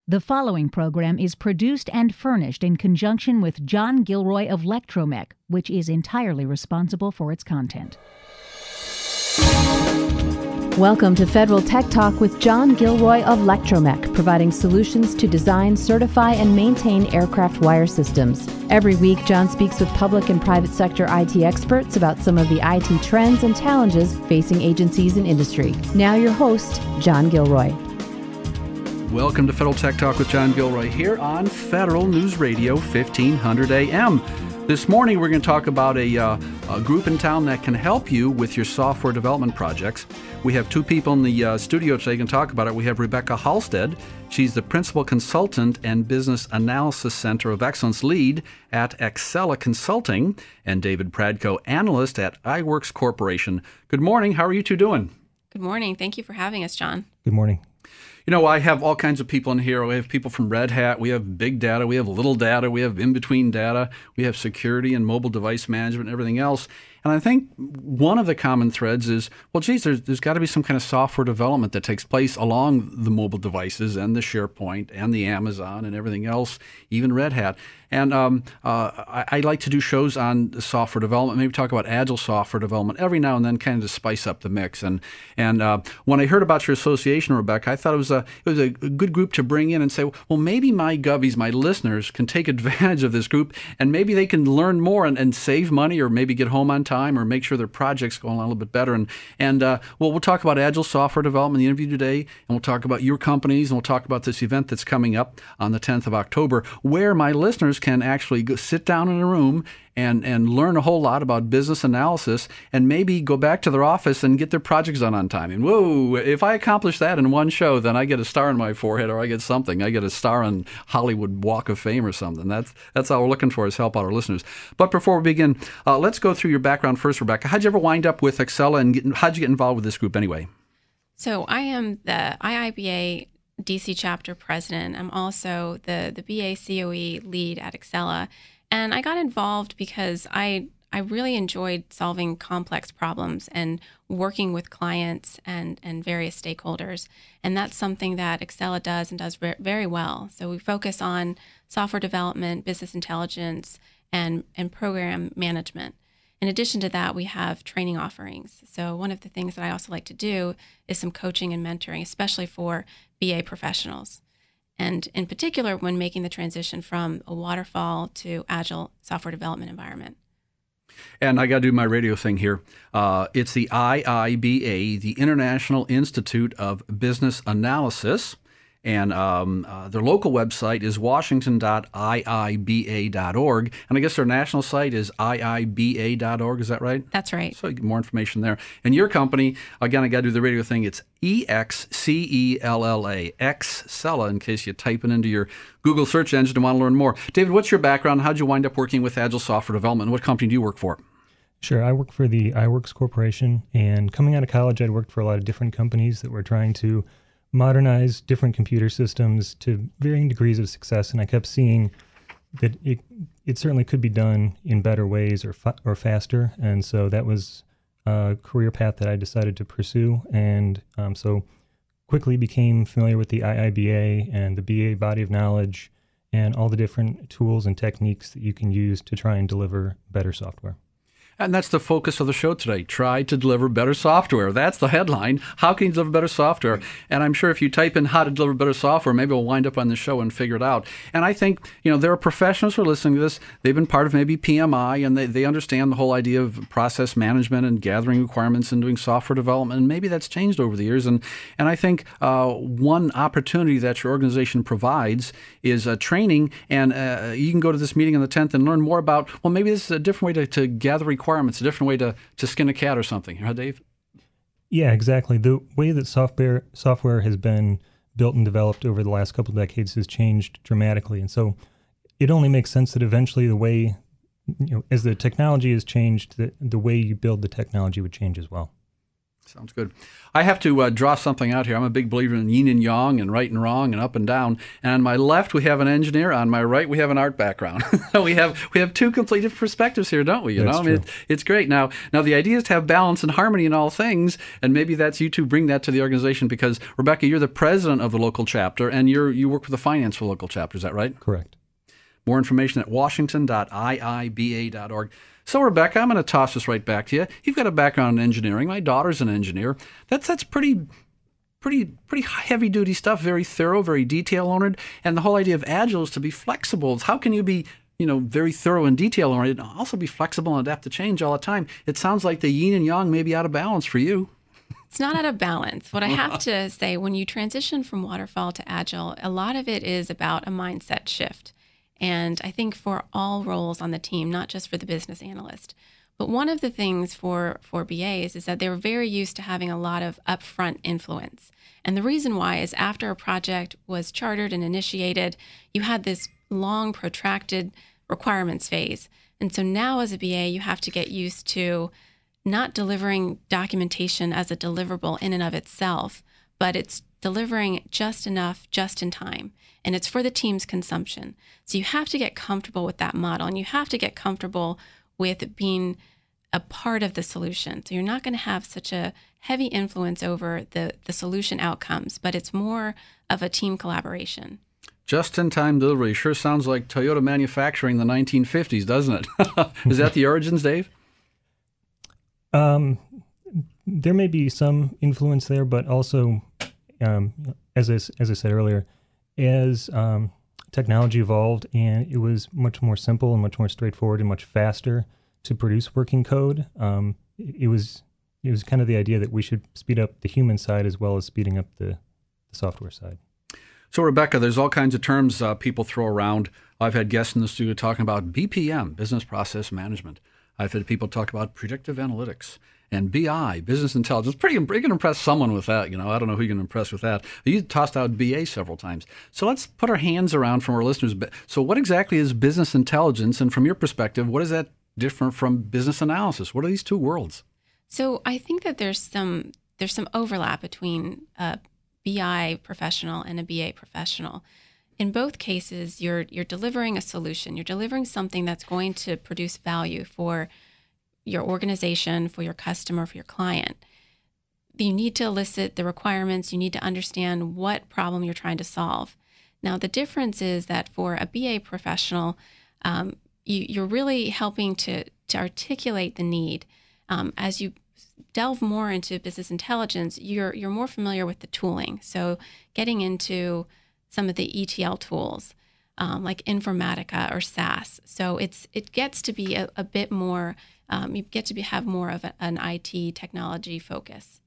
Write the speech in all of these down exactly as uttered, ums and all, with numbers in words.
The following program is produced and furnished in conjunction with John Gilroy of Lectromech, which is entirely responsible for its content. Welcome to Federal Tech Talk with John Gilroy of Lectromech, providing solutions to design, certify, and maintain aircraft wire systems. Every week, John speaks with public and private sector I T experts about some of the I T trends and challenges facing agencies and industry. Now your host, John Gilroy. Welcome to Federal Tech Talk with John Gilroy here on Federal News Radio fifteen hundred A M. This morning we're going to talk about a, uh, a group in town that can help you with your software development projects. We have two people in the uh, studio today who can talk about it. We have Rebecca Halstead. She's the Principal Consultant and Business Analysis Center of Excellence Lead at Excella Consulting, and David Pradko, Analyst at iWorks Corporation. Good morning. How are you two doing? Good morning. Thank you for having us, John. Good morning. You know, I have all kinds of people in here. We have people from Red Hat. We have big data. We have little data. We have in-between data. We have security and mobile device management and everything else. And I think one of the common threads is, well, geez, there's, there's got to be some kind of software development that takes place along the mobile devices and the SharePoint and the Amazon and everything else, even Red Hat. And um, uh, I, I like to do shows on software development, maybe talk about agile software development every now and then, kind of to spice up the mix. And and uh, when I heard about your association, Rebecca, I thought it was a it was a good group to bring in and say, well, maybe my govies, my listeners, can take advantage of this group, and maybe they can learn more and, and save money, or maybe get home on time, or make sure their projects go along a little bit better. And and uh, well, we'll talk about agile software development in the interview today, and we'll talk about your companies, and we'll talk about this event that's coming up on the tenth of October, where my listeners can actually go sit down in a room and, and learn a whole lot about business analysis, and maybe go back to their office and get their projects done on time. And whoa, if I accomplish that in one show, then I get a star on my forehead, or I get something. I get a star on Hollywood Walk of Fame or something. That's that's all we're looking for, is help out our listeners. But before we begin, uh, let's go through your background first, Rebecca. How'd you ever wind up with Excella, and get, how'd you get involved with this group anyway? So I am the I I B A D C chapter president. I'm also the, the B A C O E lead at Excella. And I got involved because I I really enjoyed solving complex problems and working with clients and, and various stakeholders. And that's something that Excella does and does very well. So we focus on software development, business intelligence, and, and program management. In addition to that, we have training offerings. So one of the things that I also like to do is some coaching and mentoring, especially for B A professionals. And in particular, when making the transition from a waterfall to agile software development environment. And I got to do my radio thing here. Uh, it's the I I B A, the International Institute of Business Analysis. And um, uh, their local website is washington dot I I B A dot org. And I guess their national site is I I B A dot org. Is that right? That's right. So you get more information there. And your company, again, I got to do the radio thing. It's E X C E L L A, Excella, in case you type it into your Google search engine and want to learn more. David, what's your background? How'd you wind up working with agile software development? What company do you work for? Sure. I work for the iWorks Corporation. And coming out of college, I'd worked for a lot of different companies that were trying to modernize different computer systems to varying degrees of success, and I kept seeing that it it certainly could be done in better ways or fa- or faster, and so that was a career path that I decided to pursue, and um, so quickly became familiar with the I I B A and the B A body of knowledge and all the different tools and techniques that you can use to try and deliver better software. And that's the focus of the show today. Try to deliver better software. That's the headline. How can you deliver better software? And I'm sure if you type in how to deliver better software, maybe we'll wind up on the show and figure it out. And I think, you know, there are professionals who are listening to this. They've been part of maybe P M I, and they, they understand the whole idea of process management and gathering requirements and doing software development. And maybe that's changed over the years. And and I think uh, one opportunity that your organization provides is uh, training. And uh, you can go to this meeting on the tenth and learn more about, well, maybe this is a different way to, to gather requirements. Requirements, a different way to, to skin a cat or something. Huh, Dave? Yeah, exactly. The way that software software has been built and developed over the last couple of decades has changed dramatically. And so it only makes sense that eventually the way, you know, as the technology has changed, the, the way you build the technology would change as well. Sounds good. I have to uh, draw something out here. I'm a big believer in yin and yang and right and wrong and up and down. And on my left, we have an engineer. On my right, we have an art background. we have we have two completely different perspectives here, don't we? You That's know, I mean, true. it, it's great. Now, now the idea is to have balance and harmony in all things, and maybe that's you two bring that to the organization. Because Rebecca, you're the president of the local chapter, and you're you work with the finance for the local chapter. Is that right? Correct. More information at washington dot I I B A dot org. So, Rebecca, I'm going to toss this right back to you. You've got a background in engineering. My daughter's an engineer. That's that's pretty, pretty, pretty heavy-duty stuff. Very thorough, very detail-oriented. And the whole idea of Agile is to be flexible. How can you be, you know, very thorough and detail-oriented, and also be flexible and adapt to change all the time? It sounds like the yin and yang may be out of balance for you. It's not out of balance. What I have to say, when you transition from waterfall to Agile, a lot of it is about a mindset shift. And I think for all roles on the team, not just for the business analyst. But one of the things for, for B As is that they were very used to having a lot of upfront influence. And the reason why is after a project was chartered and initiated, you had this long, protracted requirements phase. And so now as a B A, you have to get used to not delivering documentation as a deliverable in and of itself, but it's delivering just enough, just in time. And it's for the team's consumption. So you have to get comfortable with that model, and you have to get comfortable with being a part of the solution. So you're not going to have such a heavy influence over the, the solution outcomes, but it's more of a team collaboration. Just-in-time delivery sure sounds like Toyota manufacturing in the nineteen fifties, doesn't it? Is that the origins, Dave? Um, there may be some influence there, but also, um, as I, as I said earlier, as um, technology evolved and it was much more simple and much more straightforward and much faster to produce working code, um, it, it was it was kind of the idea that we should speed up the human side as well as speeding up the, the software side. So, Rebecca, there's all kinds of terms uh, people throw around. I've had guests in the studio talking about B P M, business process management. I've had people talk about predictive analytics and B I, business intelligence. Pretty, you can impress someone with that. You know, I don't know who you can impress with that. You tossed out B A several times. So let's put our hands around from our listeners. So what exactly is business intelligence? And from your perspective, what is that different from business analysis? What are these two worlds? So I think that there's some there's some overlap between a B I professional and a B A professional. In both cases, you're you're delivering a solution. You're delivering something that's going to produce value for your organization, for your customer, for your client. You need to elicit the requirements. You need to understand what problem you're trying to solve. Now, the difference is that for a B A professional, um, you, you're really helping to, to articulate the need. Um, as you delve more into business intelligence, you're you're more familiar with the tooling. So getting into some of the E T L tools, um, like Informatica or S A S. So it's it gets to be a, a bit more, um, you get to be, have more of a, an I T technology focus.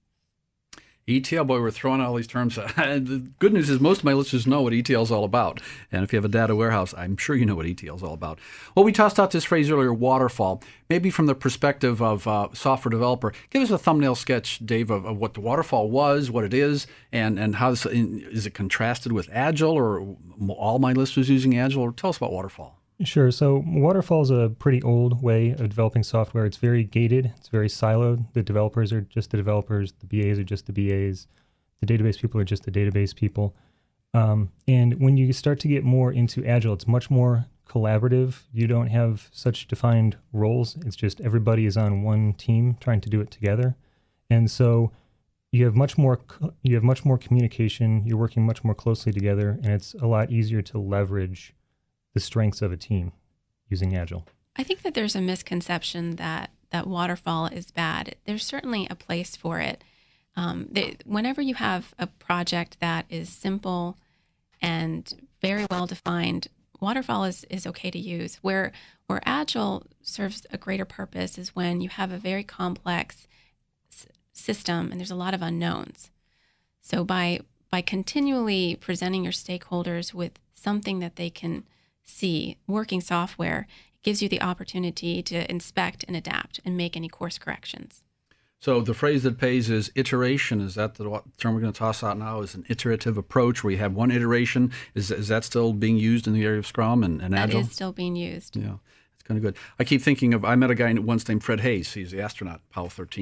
E T L, boy, we're throwing out all these terms. The good news is most of my listeners know what E T L is all about. And if you have a data warehouse, I'm sure you know what E T L is all about. Well, we tossed out this phrase earlier, waterfall. Maybe from the perspective of uh, software developer, give us a thumbnail sketch, Dave, of, of what the waterfall was, what it is, and, and how this, is it contrasted with Agile, or all my listeners using Agile? Or tell us about waterfall. Sure. So waterfall is a pretty old way of developing software. It's very gated. It's very siloed. The developers are just the developers. The B As are just the B As. The database people are just the database people. Um, and when you start to get more into Agile, it's much more collaborative. You don't have such defined roles. It's just everybody is on one team trying to do it together. And so you have much more you have much more communication. You're working much more closely together, and it's a lot easier to leverage the strengths of a team using Agile. I think that there's a misconception that, that waterfall is bad. There's certainly a place for it. Um, they, whenever you have a project that is simple and very well defined, waterfall is, is okay to use. Where, where Agile serves a greater purpose is when you have a very complex s- system and there's a lot of unknowns. So by by continually presenting your stakeholders with something that they can see, working software, it gives you the opportunity to inspect and adapt and make any course corrections. So the phrase that pays is iteration. Is that the term we're going to toss out now? Is an iterative approach where you have one iteration? Is is that still being used in the area of Scrum and, and Agile? That is still being used. Yeah, it's kind of good. I keep thinking of, I met a guy once named Fred Hayes. He's the astronaut, Apollo thirteen.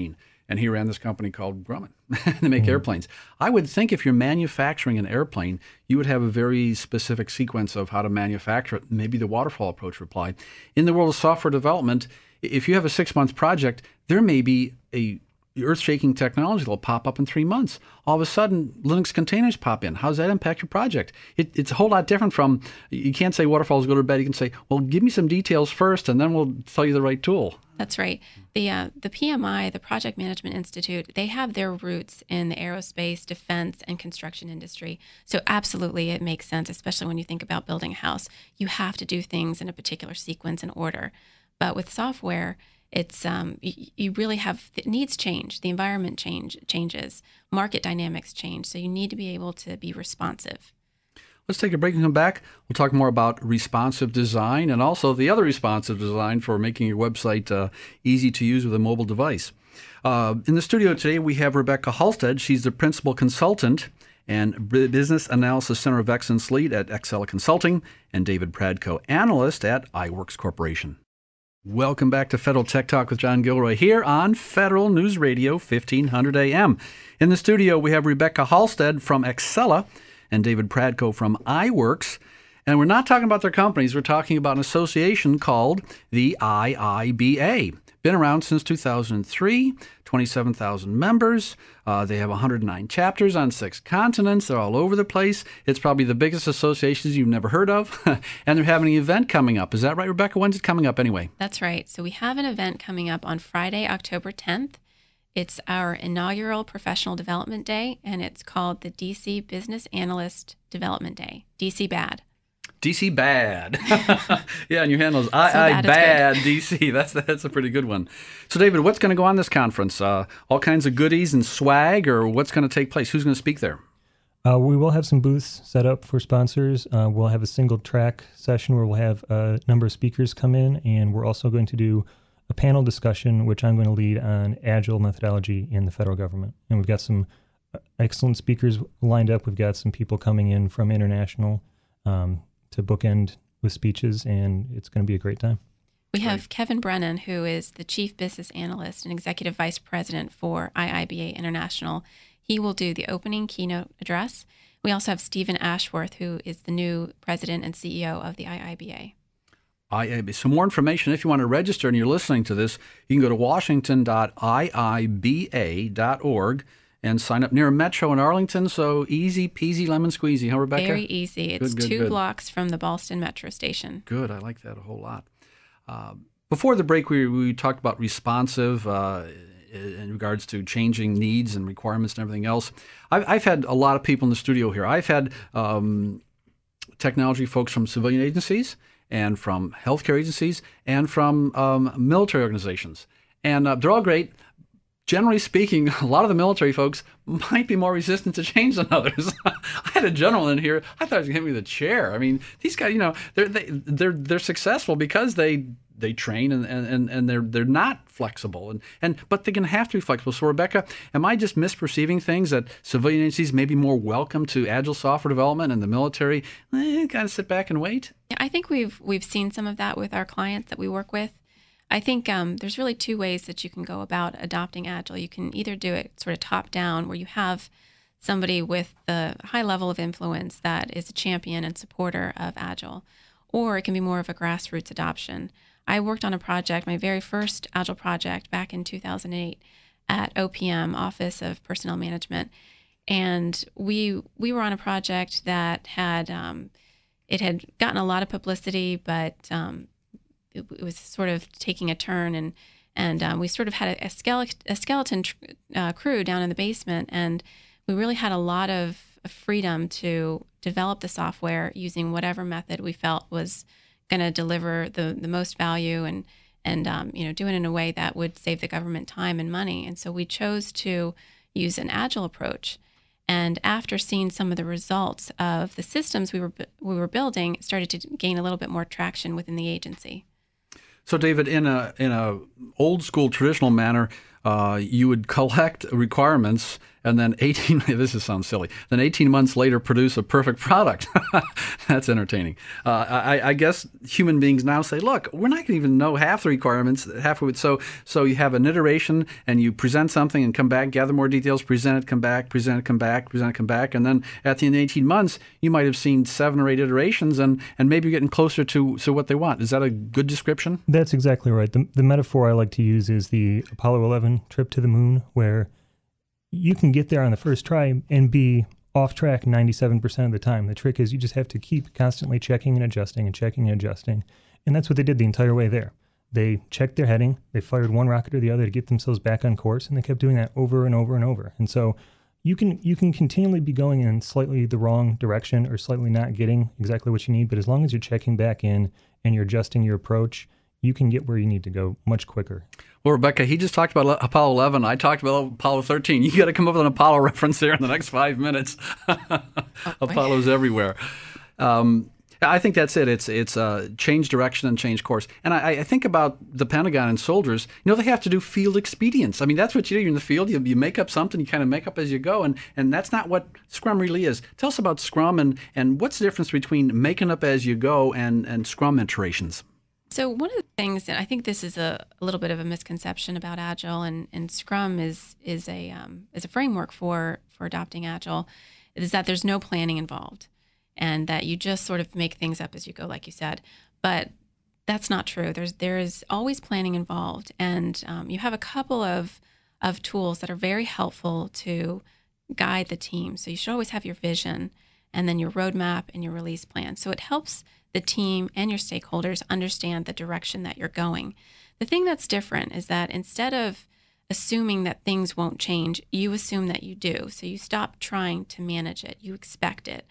and he ran this company called Grumman. They make mm-hmm. airplanes. I would think if you're manufacturing an airplane, you would have a very specific sequence of how to manufacture it. Maybe the waterfall approach would apply. In the world of software development, if you have a six-month project, there may be a earth-shaking technology that'll pop up in three months. All of a sudden, Linux containers pop in. How does that impact your project? It, it's a whole lot different from, you can't say waterfalls go to bed. You can say, well, give me some details first, and then we'll tell you the right tool. That's right. The uh, the P M I, the Project Management Institute, they have their roots in the aerospace, defense, and construction industry. So absolutely, it makes sense, especially when you think about building a house. You have to do things in a particular sequence and order. But with software, it's um, you, you really have, it needs change. The environment change changes. Market dynamics change. So you need to be able to be responsive. Let's take a break and come back. We'll talk more about responsive design and also the other responsive design for making your website uh, easy to use with a mobile device. Uh, in the studio today, we have Rebecca Halstead. She's the principal consultant and Business Analysis Center of Excellence lead at Excella Consulting, and David Pradko, analyst at iWorks Corporation. Welcome back to Federal Tech Talk with John Gilroy here on Federal News Radio fifteen hundred A M. In the studio, we have Rebecca Halstead from Excella and David Pradko from iWorks. And we're not talking about their companies. We're talking about an association called the I I B A. Been around since two thousand three, twenty-seven thousand members. Uh, they have one hundred nine chapters on six continents. They're all over the place. It's probably the biggest associations you've never heard of. And they're having an event coming up. Is that right, Rebecca? When's it coming up anyway? That's right. So we have an event coming up on Friday, October tenth. It's our inaugural Professional Development Day, and it's called the D C Business Analyst Development Day, D C BAD. D C BAD. Yeah, and your handle is I I BAD D C. That's that's a pretty good one. So, David, what's going to go on this conference? Uh, all kinds of goodies and swag, or what's going to take place? Who's going to speak there? Uh, we will have some booths set up for sponsors. Uh, we'll have a single track session where we'll have a number of speakers come in, and we're also going to do a panel discussion, which I'm going to lead on agile methodology in the federal government. And we've got some excellent speakers lined up. We've got some people coming in from international um, to bookend with speeches, and it's going to be a great time. We have right. Kevin Brennan, who is the Chief Business Analyst and Executive Vice President for I I B A International. He will do the opening keynote address. We also have Stephen Ashworth, who is the new President and C E O of the I I B A. I A B A. Some more information, if you want to register and you're listening to this, you can go to washington dot I I B A dot org and sign up near a Metro in Arlington. So easy peasy lemon squeezy, huh, Rebecca? Very easy. It's good, good, two good. blocks from the Ballston Metro Station. Good. I like that a whole lot. Uh, before the break, we, we talked about responsive uh, in regards to changing needs and requirements and everything else. I've, I've had a lot of people in the studio here. I've had um, technology folks from civilian agencies and from healthcare agencies and from um, military organizations. And uh, they're all great. Generally speaking, a lot of the military folks might be more resistant to change than others. I had a general in here. I thought he was going to hit me with a chair. I mean, these guys, you know, they're they, they're they're successful because they they train and, and, and they're they're not flexible and, and but they're going to have to be flexible. So, Rebecca, am I just misperceiving things that civilian agencies may be more welcome to agile software development and the military eh, kind of sit back and wait? Yeah, I think we've we've seen some of that with our clients that we work with. I think um, there's really two ways that you can go about adopting Agile. You can either do it sort of top down, where you have somebody with the high level of influence that is a champion and supporter of Agile, or it can be more of a grassroots adoption. I worked on a project, my very first Agile project back in two thousand eight at O P M, Office of Personnel Management, and we we were on a project that had um, it had gotten a lot of publicity, but um, it was sort of taking a turn, and and um, we sort of had a, a skeleton, a skeleton uh, crew down in the basement, and we really had a lot of freedom to develop the software using whatever method we felt was going to deliver the, the most value, and and um, you know, do it in a way that would save the government time and money. And so we chose to use an Agile approach. And after seeing some of the results of the systems we were we were building, it started to gain a little bit more traction within the agency. So, David, in a in a old school traditional manner, uh, you would collect requirements and then eighteen, this is sounds silly, then eighteen months later produce a perfect product. That's entertaining. Uh, I, I guess human beings now say, look, we're not going to even know half the requirements, half of it. So, so you have an iteration and you present something and come back, gather more details, present it, come back, present it, come back, present it, come back. And then at the end of eighteen months, you might have seen seven or eight iterations and, and maybe you're getting closer to, to what they want. Is that a good description? That's exactly right. The, the metaphor I like to use is the Apollo eleven trip to the moon, where you can get there on the first try and be off track ninety-seven percent of the time. The trick is you just have to keep constantly checking and adjusting and checking and adjusting. And that's what they did the entire way there. They checked their heading, they fired one rocket or the other to get themselves back on course, and they kept doing that over and over and over. And so you can you can continually be going in slightly the wrong direction or slightly not getting exactly what you need, but as long as you're checking back in and you're adjusting your approach, you can get where you need to go much quicker. Well, Rebecca, he just talked about Apollo eleven. I talked about Apollo thirteen. You got to come up with an Apollo reference here in the next five minutes. Oh, Apollo's everywhere. Um, I think that's it. It's it's uh, change direction and change course. And I, I think about the Pentagon and soldiers. You know, they have to do field expedience. I mean, that's what you do. You're in the field. You, you make up something. You kind of make up as you go. And, and that's not what Scrum really is. Tell us about Scrum and, and what's the difference between making up as you go and, and Scrum iterations? So one of the things that I think this is a, a little bit of a misconception about Agile, and, and Scrum is is a um, is a framework for for adopting Agile, is that there's no planning involved, and that you just sort of make things up as you go, like you said. But that's not true. There's there is always planning involved, and um, you have a couple of of tools that are very helpful to guide the team. So you should always have your vision, and then your roadmap and your release plan. So it helps the team and your stakeholders understand the direction that you're going. The thing that's different is that instead of assuming that things won't change, you assume that you do. So you stop trying to manage it. You expect it.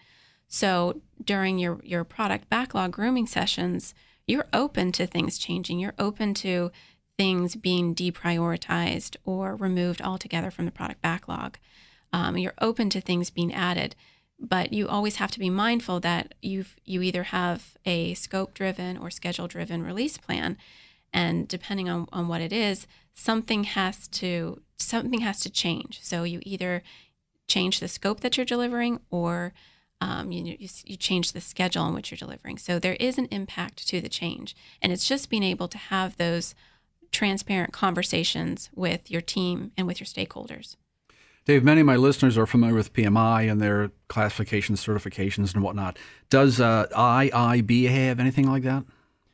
So during your, your product backlog grooming sessions, you're open to things changing. You're open to things being deprioritized or removed altogether from the product backlog. Um, you're open to things being added. But you always have to be mindful that you've you either have a scope-driven or schedule-driven release plan, and depending on, on what it is, something has to something has to change. So you either change the scope that you're delivering, or um, you, you you change the schedule in which you're delivering. So there is an impact to the change, and it's just being able to have those transparent conversations with your team and with your stakeholders. Dave, many of my listeners are familiar with P M I and their classifications, certifications, and whatnot. Does uh, I I B A have anything like that?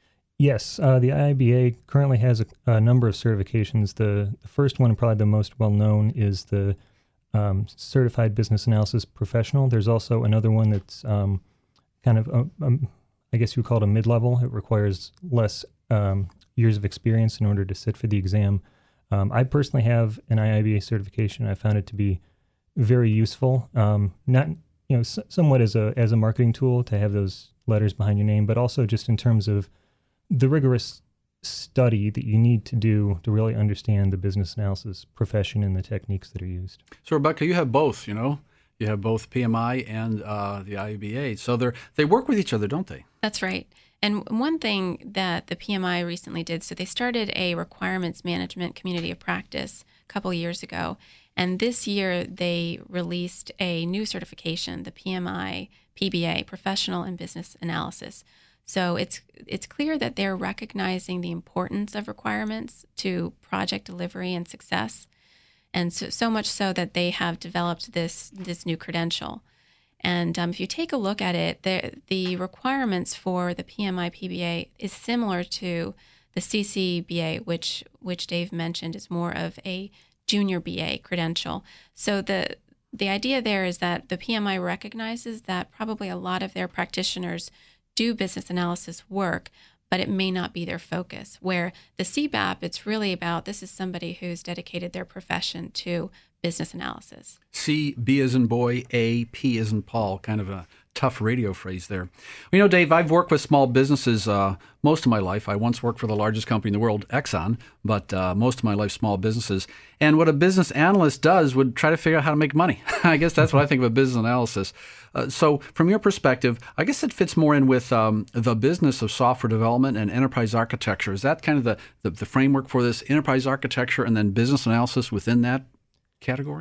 Yes, uh, the I I B A currently has a, a number of certifications. The, the first one, and probably the most well-known, is the um, Certified Business Analysis Professional. There's also another one that's um, kind of, um, um, I guess you would call it a mid-level. It requires less um, years of experience in order to sit for the exam. Um, I personally have an I I B A certification. I found it to be very useful, um, not you know s- somewhat as a as a marketing tool to have those letters behind your name, but also just in terms of the rigorous study that you need to do to really understand the business analysis profession and the techniques that are used. So, Rebecca, you have both. You know, you have both P M I and uh, the I I B A. So they they work with each other, don't they? That's right. And one thing that the P M I recently did, so they started a requirements management community of practice a couple years ago. And this year they released a new certification, the P M I P B A, Professional and Business Analysis. So it's it's clear that they're recognizing the importance of requirements to project delivery and success. And so, so much so that they have developed this, this new credential. And um, if you take a look at it, the, the requirements for the P M I P B A is similar to the C C B A, which which Dave mentioned is more of a junior B A credential. So the the idea there is that the P M I recognizes that probably a lot of their practitioners do business analysis work, but it may not be their focus. Where the C B A P, it's really about this is somebody who's dedicated their profession to business analysis. C, B as in boy, A, P as in Paul, kind of a tough radio phrase there. Well, you know, Dave, I've worked with small businesses uh, most of my life. I once worked for the largest company in the world, Exxon, but uh, most of my life, small businesses. And what a business analyst does would try to figure out how to make money. I guess that's what I think of a business analysis. Uh, so from your perspective, I guess it fits more in with um, the business of software development and enterprise architecture. Is that kind of the, the, the framework for this enterprise architecture and then business analysis within that category?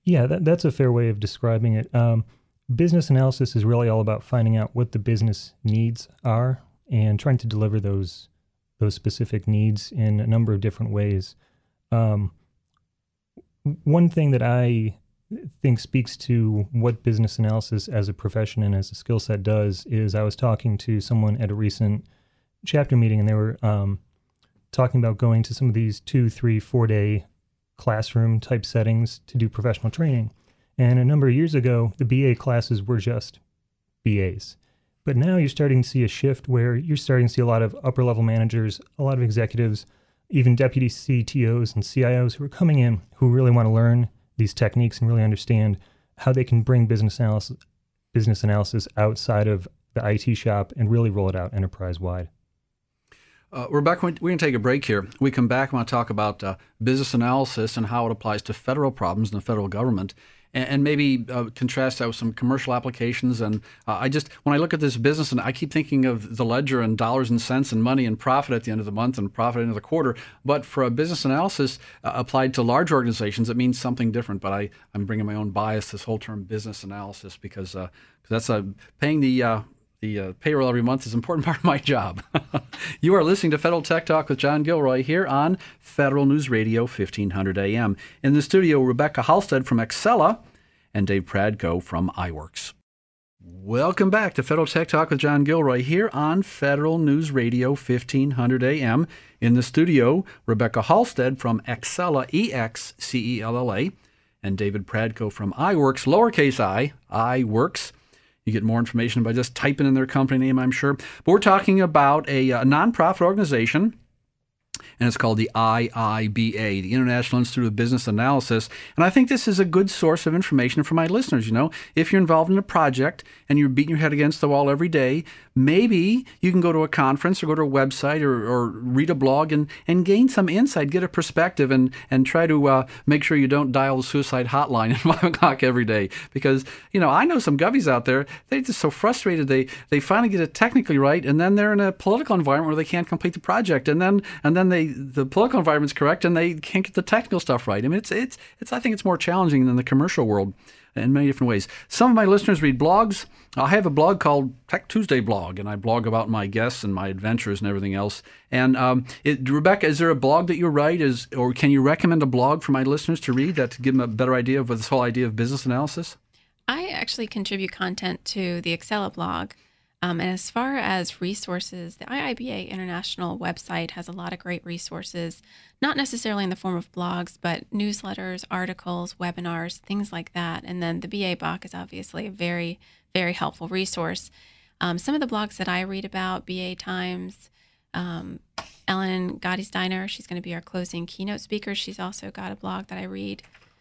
Yeah, that, that's a fair way of describing it. Um, business analysis is really all about finding out what the business needs are and trying to deliver those those specific needs in a number of different ways. Um, one thing that I think speaks to what business analysis as a profession and as a skill set does is I was talking to someone at a recent chapter meeting, and they were um, talking about going to some of these two, three, four day classroom type settings to do professional training. And a number of years ago, the B A classes were just B As. But now you're starting to see a shift where you're starting to see a lot of upper level managers, a lot of executives, even deputy C T Os and C I Os who are coming in who really want to learn these techniques and really understand how they can bring business analysis, business analysis outside of the I T shop and really roll it out enterprise wide. Uh, Rebecca, we're going to take a break here. When we come back, I want to talk about uh, business analysis and how it applies to federal problems in the federal government, and, and maybe uh, contrast that with some commercial applications. And uh, I just, when I look at this business, and I keep thinking of the ledger and dollars and cents and money and profit at the end of the month and profit at the end of the quarter. But for a business analysis uh, applied to large organizations, it means something different. But I, I'm bringing my own bias, this whole term business analysis, because uh, that's uh, paying the uh, The uh, payroll every month is an important part of my job. You are listening to Federal Tech Talk with John Gilroy here on Federal News Radio fifteen hundred A M. In the studio, Rebecca Halstead from Excella and Dave Pradko from iWorks. Welcome back to Federal Tech Talk with John Gilroy here on Federal News Radio fifteen hundred A M. In the studio, Rebecca Halstead from Excella, E X C E L L A, and David Pradko from iWorks, lowercase i, iWorks. You get more information by just typing in their company name, I'm sure. But we're talking about a, a nonprofit organization, and it's called the I I B A, the International Institute of Business Analysis. And I think this is a good source of information for my listeners. You know, if you're involved in a project and you're beating your head against the wall every day, maybe you can go to a conference or go to a website or, or read a blog and, and gain some insight, get a perspective, and, and try to uh, make sure you don't dial the suicide hotline at five o'clock every day. Because, you know, I know some govies out there, they're just so frustrated. They they finally get it technically right, and then they're in a political environment where they can't complete the project. And then and then they the political environment's correct, and they can't get the technical stuff right. I mean, it's it's it's. I think it's more challenging than the commercial world in many different ways. Some of my listeners read blogs. I have a blog called Tech Tuesday Blog, and I blog about my guests and my adventures and everything else. And um, it, Rebecca, is there a blog that you write, is or can you recommend a blog for my listeners to read that to give them a better idea of this whole idea of business analysis? I actually contribute content to the Excella blog. Um, and as far as resources, the I I B A International website has a lot of great resources, not necessarily in the form of blogs, but newsletters, articles, webinars, things like that. And then the B A B O C is obviously a very, very helpful resource. Um, some of the blogs that I read about, B A Times, um, Ellen Gotti's Diner, she's going to be our closing keynote speaker. She's also got a blog that I read.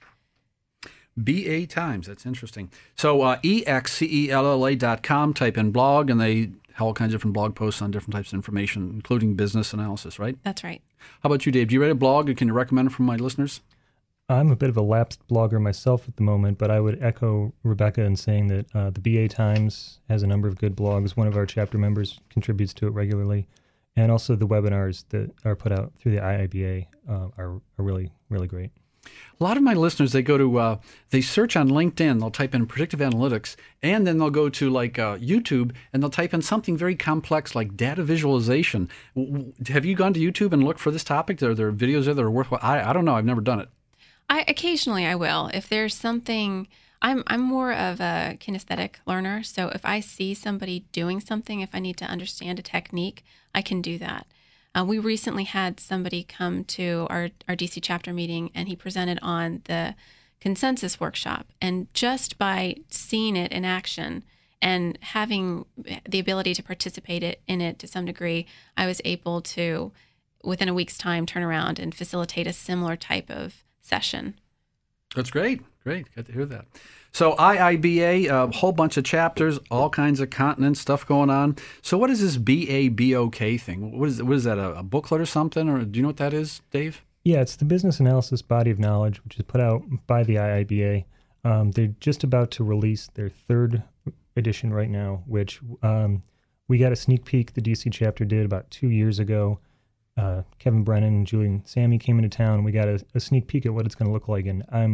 B A Times, that's interesting. So uh, E X C E L L A dot com, type in blog, and they have all kinds of different blog posts on different types of information, including business analysis, right? That's right. How about you, Dave? Do you write a blog, or can you recommend it from my listeners? I'm a bit of a lapsed blogger myself at the moment, but I would echo Rebecca in saying that uh, the B A Times has a number of good blogs. One of our chapter members contributes to it regularly. And also the webinars that are put out through the I I B A uh, are, are really, really great. A lot of my listeners, they go to, uh, they search on LinkedIn, they'll type in predictive analytics, and then they'll go to like uh, YouTube, and they'll type in something very complex like data visualization. W- have you gone to YouTube and looked for this topic? Are there videos there that are worthwhile? I, I don't know. I've never done it. I occasionally I will. If there's something, I'm I'm more of a kinesthetic learner. So if I see somebody doing something, if I need to understand a technique, I can do that. Uh, we recently had somebody come to our, our D C chapter meeting, and he presented on the consensus workshop. And just by seeing it in action and having the ability to participate it, in it to some degree, I was able to, within a week's time, turn around and facilitate a similar type of session. That's great. Great. Good to hear that. So I I B A, a whole bunch of chapters, all kinds of continents, stuff going on. So what is this B A B O K thing? What is what is that, a, a booklet or something? Or do you know what that is, Dave? Yeah, it's the Business Analysis Body of Knowledge, which is put out by the I I B A. Um, they're just about to release their third edition right now, which um, we got a sneak peek the D C chapter did about two years ago. Uh, Kevin Brennan and Julian Sammy came into town. We got a, a sneak peek at what it's going to look like, and I'm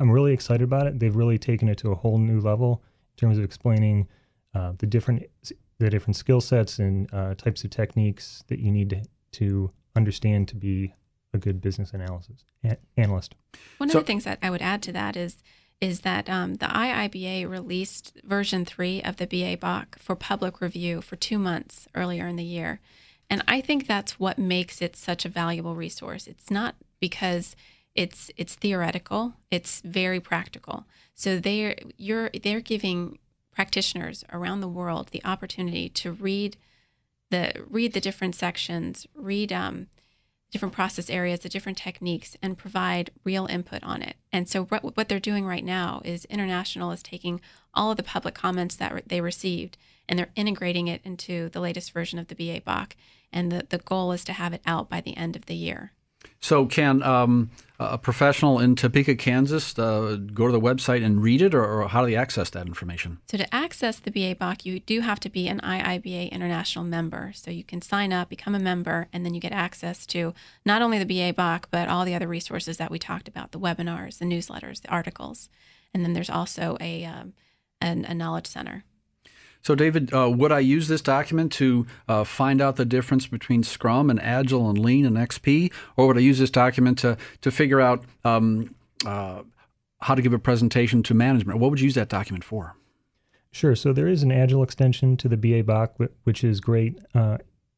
I'm really excited about it. They've really taken it to a whole new level in terms of explaining uh, the different the different skill sets and uh, types of techniques that you need to, to understand to be a good business analysis a- analyst. One So- of the things that I would add to that is is that um, the I I B A released version three of the B A B O C for public review for two months earlier in the year. And I think that's what makes it such a valuable resource. It's not because it's it's theoretical, it's very practical. So they're you're they're giving practitioners around the world the opportunity to read the read the different sections, read um, different process areas, the different techniques, and provide real input on it. And so what, what they're doing right now is International is taking all of the public comments that re- they received, and they're integrating it into the latest version of the B A B O C. And the, the goal is to have it out by the end of the year. So can um, a professional in Topeka, Kansas, uh, go to the website and read it, or, or how do they access that information? So to access the B A B O C, you do have to be an I I B A International member. So you can sign up, become a member, and then you get access to not only the B A B O C, but all the other resources that we talked about, the webinars, the newsletters, the articles. And then there's also a, um, an, a knowledge center. So, David, uh, would I use this document to uh, find out the difference between Scrum and Agile and Lean and X P, or would I use this document to to figure out um, uh, how to give a presentation to management? What would you use that document for? Sure. So there is an Agile extension to the B A B O C, which is great uh,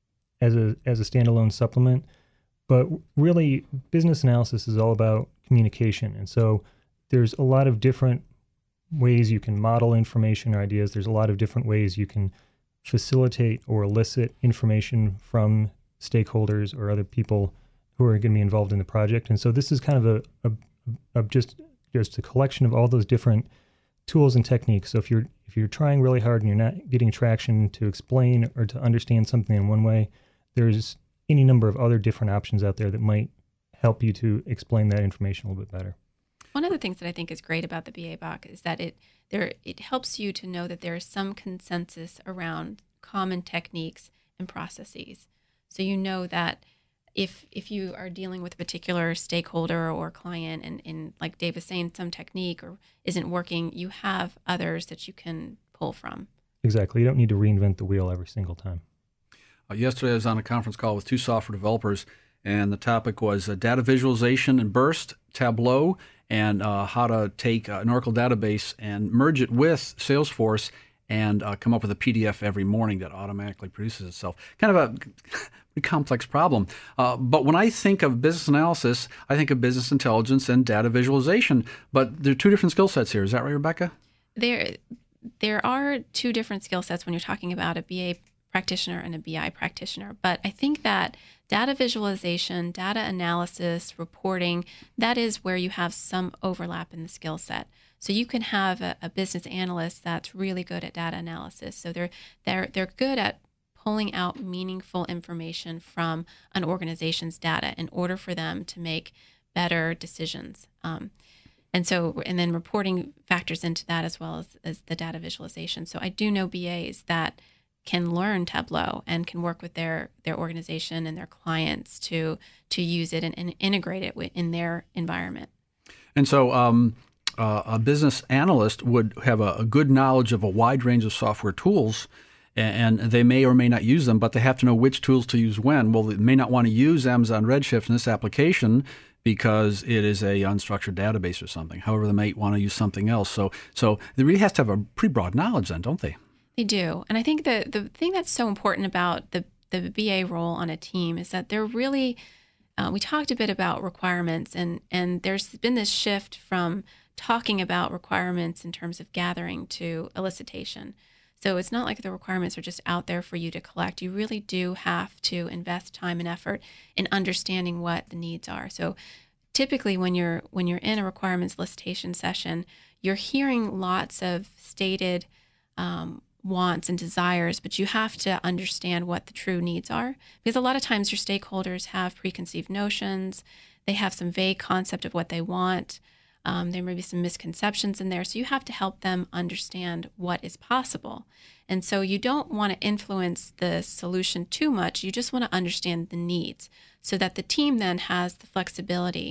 as a as a standalone supplement. But really, business analysis is all about communication, and so there's a lot of different ways you can model information or ideas. There's a lot of different ways you can facilitate or elicit information from stakeholders or other people who are going to be involved in the project. And so this is kind of a, a, a just just a collection of all those different tools and techniques. So if you're if you're trying really hard and you're not getting traction to explain or to understand something in one way, there's any number of other different options out there that might help you to explain that information a little bit better. One of the things that I think is great about the B A B O C is that it there it helps you to know that there is some consensus around common techniques and processes. So you know that if if you are dealing with a particular stakeholder or client and, and like Dave was saying, some technique or isn't working, you have others that you can pull from. Exactly. You don't need to reinvent the wheel every single time. Uh, yesterday, I was on a conference call with two software developers, and the topic was uh, data visualization in Burst, Tableau, and uh, how to take uh, an Oracle database and merge it with Salesforce and uh, come up with a P D F every morning that automatically produces itself. Kind of a complex problem. Uh, but when I think of business analysis, I think of business intelligence and data visualization. But there are two different skill sets here. Is that right, Rebecca? There, there are two different skill sets when you're talking about a B A practitioner and a B I practitioner. But I think that data visualization, data analysis, reporting, that is where you have some overlap in the skill set. So you can have a, a business analyst that's really good at data analysis. So they're they're they're good at pulling out meaningful information from an organization's data in order for them to make better decisions. Um, and so, and then reporting factors into that as well as, as the data visualization. So I do know B As that can learn Tableau and can work with their their organization and their clients to to use it and, and integrate it in their environment. And so um, uh, a business analyst would have a, a good knowledge of a wide range of software tools, and, and they may or may not use them, but they have to know which tools to use when. Well, they may not want to use Amazon Redshift in this application because it is a unstructured database or something. However, they might want to use something else. So, so they really has to have a pretty broad knowledge then, don't they? They do. And I think the, the thing that's so important about the, the B A role on a team is that they're really, uh, we talked a bit about requirements, and, and there's been this shift from talking about requirements in terms of gathering to elicitation. So it's not like the requirements are just out there for you to collect. You really do have to invest time and effort in understanding what the needs are. So typically when you're when you're in a requirements elicitation session, you're hearing lots of stated um, wants and desires, but you have to understand what the true needs are, because a lot of times your stakeholders have preconceived notions. They have some vague concept of what they want. Um, there may be some misconceptions in there. So you have to help them understand what is possible. And so you don't want to influence the solution too much. You just want to understand the needs so that the team then has the flexibility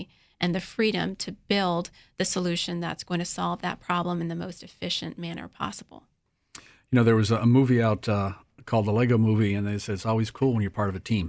and the freedom to build the solution that's going to solve that problem in the most efficient manner possible. You know, there was a movie out uh, called The Lego Movie, and they said it's always cool when you're part of a team.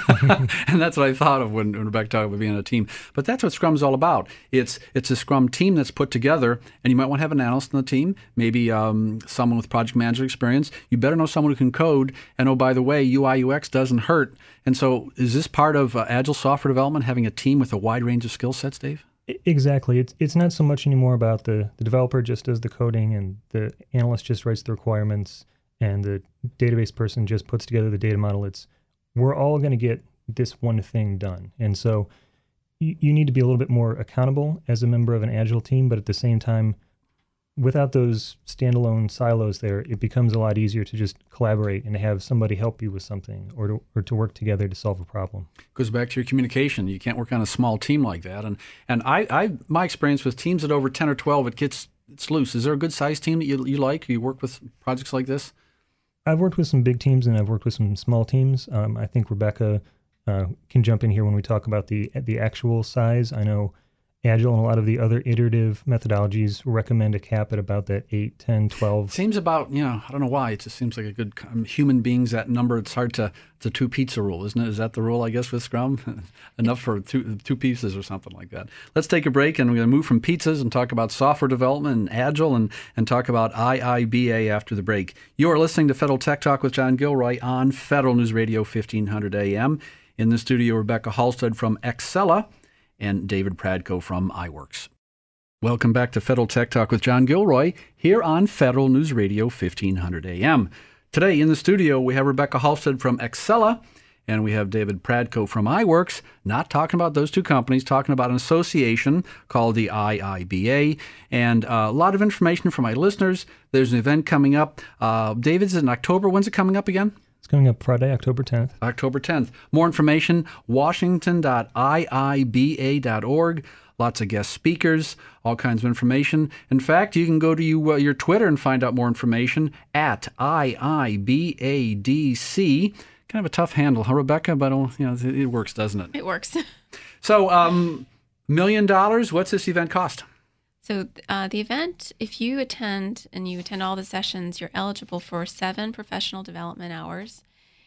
And that's what I thought of when, when Rebecca talked about being a team. But that's what Scrum's all about. It's it's a Scrum team that's put together, and you might want to have an analyst on the team, maybe um, someone with project management experience. You better know someone who can code. And oh, by the way, U I U X doesn't hurt. And so is this part of uh, Agile software development, having a team with a wide range of skill sets, Dave? Exactly. It's it's not so much anymore about the, the developer just does the coding and the analyst just writes the requirements and the database person just puts together the data model. It's we're all going to get this one thing done. And so you, you need to be a little bit more accountable as a member of an Agile team, but at the same time, without those standalone silos there, it becomes a lot easier to just collaborate and to have somebody help you with something or to, or to work together to solve a problem. Goes back to your communication. You can't work on a small team like that. And and I, I my experience with teams at over ten or twelve, it gets it's loose. Is there a good size team that you, you like? You work with projects like this? I've worked with some big teams and I've worked with some small teams. Um, I think Rebecca uh, can jump in here when we talk about the the actual size. I know Agile and a lot of the other iterative methodologies recommend a cap at about that eight, ten, twelve. Seems about, you know, I don't know why. It just seems like a good, um, human beings, that number, it's hard to, it's a two pizza rule, isn't it? Is that the rule, I guess, with Scrum? Enough for two, two pizzas or something like that. Let's take a break, and we're going to move from pizzas and talk about software development and Agile and, and talk about I I B A after the break. You are listening to Federal Tech Talk with John Gilroy on Federal News Radio fifteen hundred A M. In the studio, Rebecca Halstead from Accela and David Pradko from iWorks. Welcome back to Federal Tech Talk with John Gilroy here on Federal News Radio fifteen hundred A M. Today in the studio we have Rebecca Halstead from Accela and we have David Pradko from iWorks, not talking about those two companies, talking about an association called the I I B A. And uh, a lot of information for my listeners. There's an event coming up. Uh, David's in October. When's it coming up again? It's coming up Friday, October tenth. October tenth. More information, washington dot I I B A dot org. Lots of guest speakers, all kinds of information. In fact, you can go to you, uh, your Twitter and find out more information at I I B A D C. Kind of a tough handle, huh, Rebecca? But you know, it works, doesn't it? It works. So, um, million dollars, what's this event cost? So uh, the event, if you attend and you attend all the sessions, you're eligible for seven professional development hours.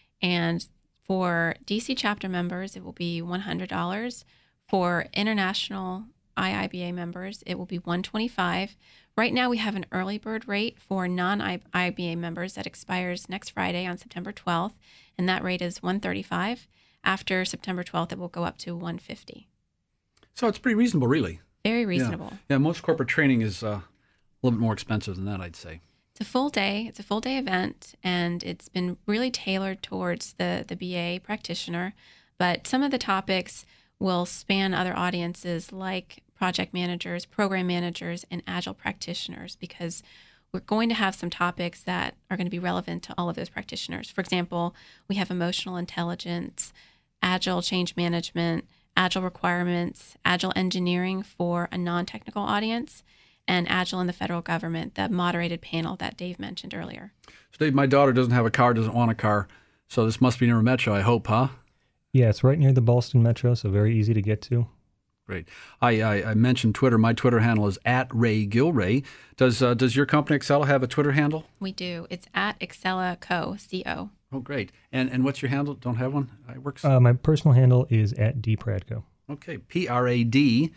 And for D C chapter members, it will be one hundred dollars. For international I I B A members, it will be one hundred twenty-five dollars. Right now, we have an early bird rate for non-I I B A members that expires next Friday on September twelfth, and that rate is one hundred thirty-five dollars. After September twelfth, it will go up to one hundred fifty dollars. So it's pretty reasonable, really. Very reasonable. Yeah, yeah, most corporate training is uh, a little bit more expensive than that, I'd say. It's a full day. It's a full day event, and it's been really tailored towards the, the B A practitioner. But some of the topics will span other audiences like project managers, program managers, and Agile practitioners, because we're going to have some topics that are going to be relevant to all of those practitioners. For example, we have emotional intelligence, Agile change management, Agile requirements, Agile engineering for a non-technical audience, and Agile in the federal government, the moderated panel that Dave mentioned earlier. So, Dave, my daughter doesn't have a car, doesn't want a car, so this must be near Metro, I hope, huh? Yeah, it's right near the Ballston Metro, so very easy to get to. Great. I, I, I mentioned Twitter. My Twitter handle is at Ray Gilray. Does uh, does your company, Accela, have a Twitter handle? We do. It's at Accela Co, C O. Oh, great. And and what's your handle? Don't have one? It works. Uh, my personal handle is at D Pradko. Okay, P R A D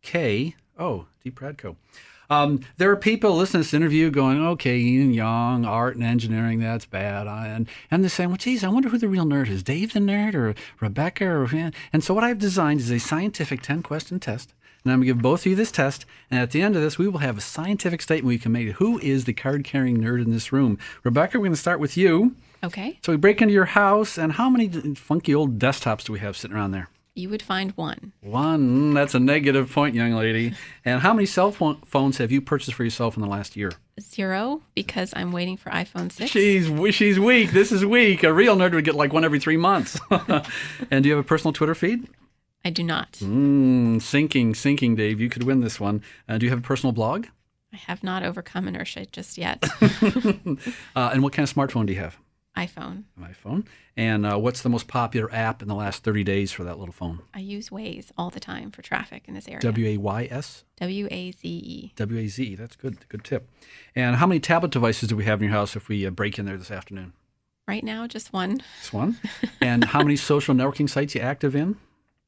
K O, D Pradko. Um, there are people listening to this interview going, okay, Ian Young, art and engineering, that's bad. I, and, and they're saying, well, geez, I wonder who the real nerd is, Dave the nerd or Rebecca? Or, and so what I've designed is a scientific ten-question test. And I'm going to give both of you this test. And at the end of this, we will have a scientific statement we can make. Who is the card-carrying nerd in this room? Rebecca, we're going to start with you. Okay. So we break into your house, and how many funky old desktops do we have sitting around there? You would find one. One. That's a negative point, young lady. And how many cell phone phones have you purchased for yourself in the last year? Zero, because I'm waiting for iPhone six. She's she's weak. This is weak. A real nerd would get like one every three months. And do you have a personal Twitter feed? I do not. Mm, sinking, sinking, Dave. You could win this one. Uh, do you have a personal blog? I have not overcome inertia just yet. uh, and what kind of smartphone do you have? iPhone. An iPhone. And uh, what's the most popular app in the last thirty days for that little phone? I use Waze all the time for traffic in this area. W A Y S? W A Z E. W A Z E. That's good. Good tip. And how many tablet devices do we have in your house if we uh, break in there this afternoon? Right now, just one. Just one. And how many social networking sites you active in?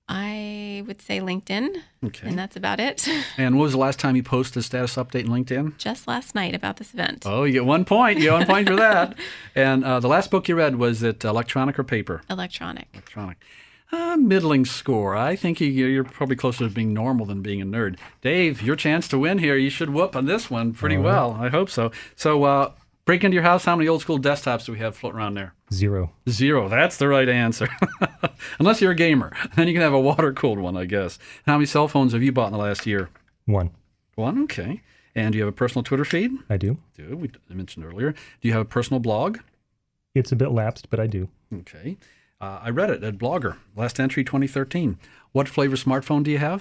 I would say LinkedIn, Okay. and that's about it. And when was the last time you posted a status update in LinkedIn? Just last night about this event. Oh, you get one point. You get one point for that. And uh, the last book you read, was it electronic or paper? Electronic. Electronic. Uh, middling score. I think you, you're probably closer to being normal than being a nerd. Dave, your chance to win here. You should whoop on this one pretty All right. well. I hope so. So uh, break into your house. How many old school desktops do we have floating around there? Zero. Zero. That's the right answer. Unless you're a gamer. Then you can have a water-cooled one, I guess. And how many cell phones have you bought in the last year? One. One? Okay. And do you have a personal Twitter feed? I do. Do. We I mentioned earlier. Do you have a personal blog? It's a bit lapsed, but I do. Okay. Uh, I read it at Blogger. Last entry, twenty thirteen. What flavor smartphone do you have?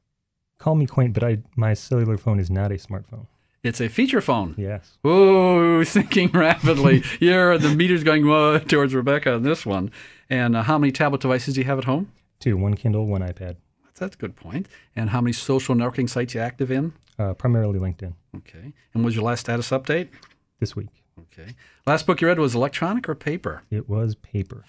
Call me quaint, but I my cellular phone is not a smartphone. It's a feature phone. Yes. Ooh, thinking rapidly. You're, the meter's going whoa, towards Rebecca on this one. And uh, how many tablet devices do you have at home? Two. One Kindle, one iPad. That's, that's a good point. And how many social networking sites you active in? Uh, primarily LinkedIn. Okay. And what was your last status update? This week. Okay. Last book you read was electronic or paper? It was paper.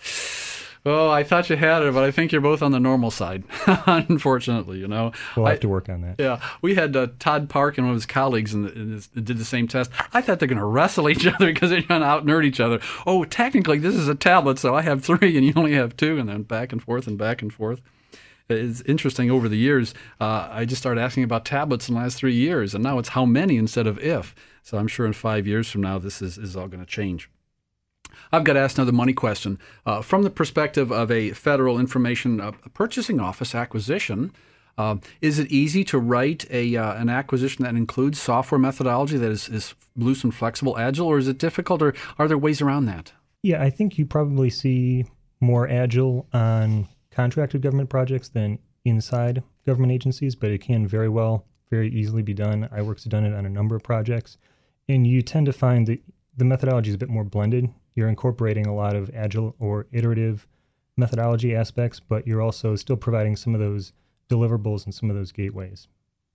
Oh, I thought you had it, but I think you're both on the normal side, unfortunately, you know. We'll have I, to work on that. Yeah. We had uh, Todd Park and one of his colleagues and, and did the same test. I thought they're going to wrestle each other because they're trying to out-nerd each other. Oh, technically, this is a tablet, so I have three and you only have two, and then back and forth and back and forth. It's interesting over the years. Uh, I just started asking about tablets in the last three years, and now it's how many instead of if. So I'm sure in five years from now, this is, is all going to change. I've got to ask another money question. Uh, from the perspective of a Federal Information uh, Purchasing Office acquisition, uh, is it easy to write a uh, an acquisition that includes software methodology that is, is loose and flexible, agile, or is it difficult, or are there ways around that? Yeah, I think you probably see more agile on contracted government projects than inside government agencies, but it can very well, very easily be done. iWorks has done it on a number of projects, and you tend to find that the methodology is a bit more blended. You're incorporating a lot of agile or iterative methodology aspects, but you're also still providing some of those deliverables and some of those gateways.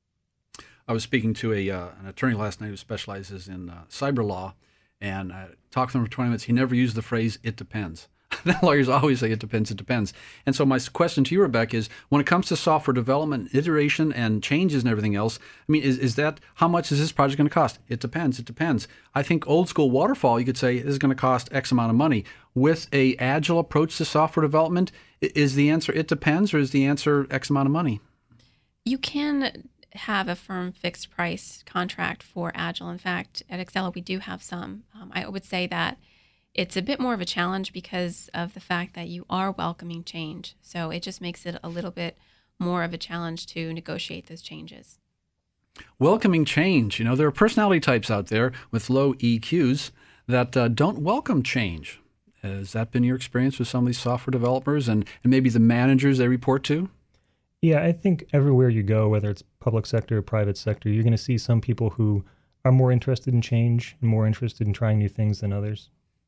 I was speaking to a uh, an attorney last night who specializes in uh, cyber law, and I talked to him for twenty minutes. He never used the phrase, "it depends." The lawyers always say, it depends, it depends. And so my question to you, Rebecca, is when it comes to software development, iteration, and changes and everything else, I mean, is, is that, how much is this project going to cost? It depends, it depends. I think old school waterfall, you could say, this is going to cost X amount of money. With a agile approach to software development, is the answer, it depends, or is the answer X amount of money? You can have a firm fixed price contract for Agile. In fact, at Accela, we do have some. Um, I would say that it's a bit more of a challenge because of the fact that you are welcoming change. So it just makes it a little bit more of a challenge to negotiate those changes. Welcoming change. You know, there are personality types out there with low E Qs that uh, don't welcome change. Has that been your experience with some of these software developers and, and maybe the managers they report to? Yeah, I think everywhere you go, whether it's public sector or private sector, you're going to see some people who are more interested in change and more interested in trying new things than others.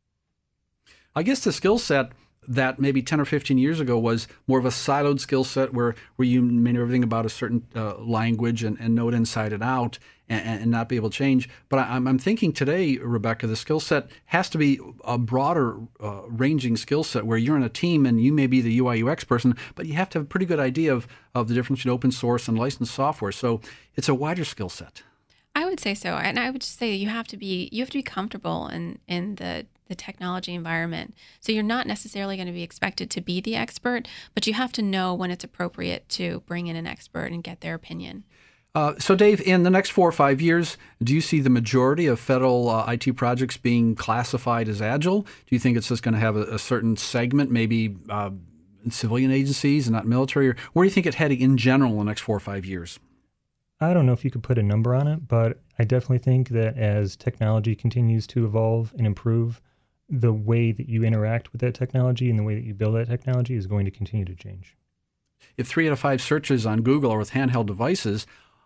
I guess the skill set that maybe ten or fifteen years ago was more of a siloed skill set where, where you made everything about a certain uh, language and, and know it inside and out and, and not be able to change. But I, I'm, I'm thinking today, Rebecca, the skill set has to be a broader uh, ranging skill set where you're in a team and you may be the U I U X person, but you have to have a pretty good idea of, of the difference between open source and licensed software. So it's a wider skill set. I would say so. And I would just say you have to be you have to be comfortable in, in the the technology environment. So you're not necessarily going to be expected to be the expert, but you have to know when it's appropriate to bring in an expert and get their opinion. Uh, so, Dave, in the next four or five years, do you see the majority of federal uh, I T projects being classified as agile? Do you think it's just going to have a, a certain segment, maybe uh, in civilian agencies and not military? Or where do you think it's heading in general in the next four or five years? I don't know if you could put a number on it, but I definitely think that as technology continues to evolve and improve, the way that you interact with that technology and the way that you build that technology is going to continue to change. If three out of five searches on Google are with handheld devices,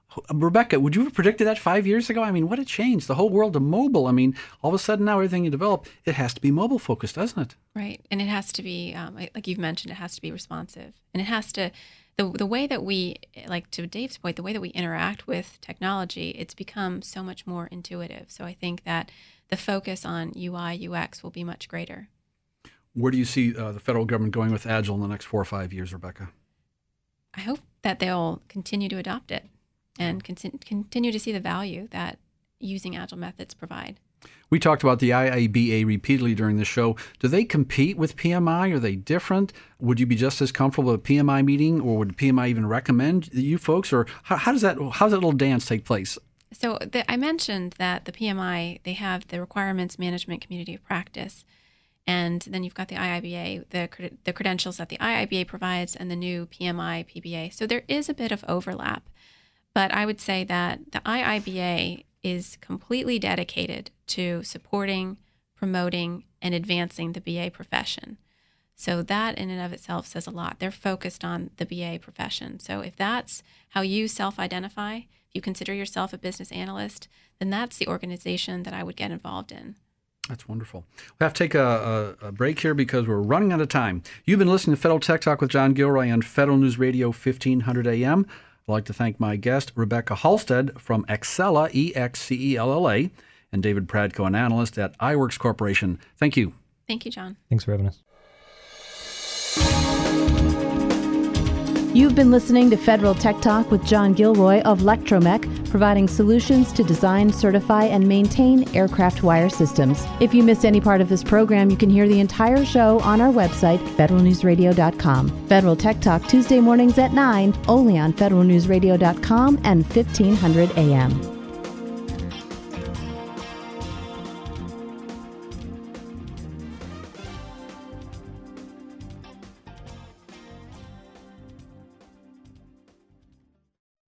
Rebecca, would you have predicted that five years ago? I mean, what a change. The whole world of mobile. I mean, all of a sudden now everything you develop, it has to be mobile focused, doesn't it? Right. And it has to be, um, like you've mentioned, it has to be responsive. And it has to, the, the way that we, like to Dave's point, the way that we interact with technology, it's become so much more intuitive. So I think that the focus on U I, U X will be much greater. Where do you see uh, the federal government going with Agile in the next four or five years, Rebecca? I hope that they'll continue to adopt it and con- continue to see the value that using Agile methods provide. We talked about the I I B A repeatedly during the show. Do they compete with P M I? Are they different? Would you be just as comfortable with a P M I meeting, or would P M I even recommend you folks? Or how, how does that how does that little dance take place? So the, I mentioned that the P M I, they have the Requirements Management Community of Practice. And then you've got the I I B A, the the credentials that the I I B A provides, and the new P M I P B A. So there is a bit of overlap. But I would say that the I I B A is completely dedicated to supporting, promoting, and advancing the B A profession. So that in and of itself says a lot. They're focused on the B A profession. So if that's how you self-identify, if you consider yourself a business analyst, then that's the organization that I would get involved in. That's wonderful. We have to take a, a, a break here because we're running out of time. You've been listening to Federal Tech Talk with John Gilroy on Federal News Radio fifteen hundred A M. I'd like to thank my guest, Rebecca Halstead from Excella, E X C E L L A, and David Pradko, an analyst at iWorks Corporation. Thank you. Thank you, John. Thanks for having us. You've been listening to Federal Tech Talk with John Gilroy of Lectromech, providing solutions to design, certify, and maintain aircraft wire systems. If you missed any part of this program, you can hear the entire show on our website, federal news radio dot com. Federal Tech Talk Tuesday mornings at nine, only on federal news radio dot com and fifteen hundred A M.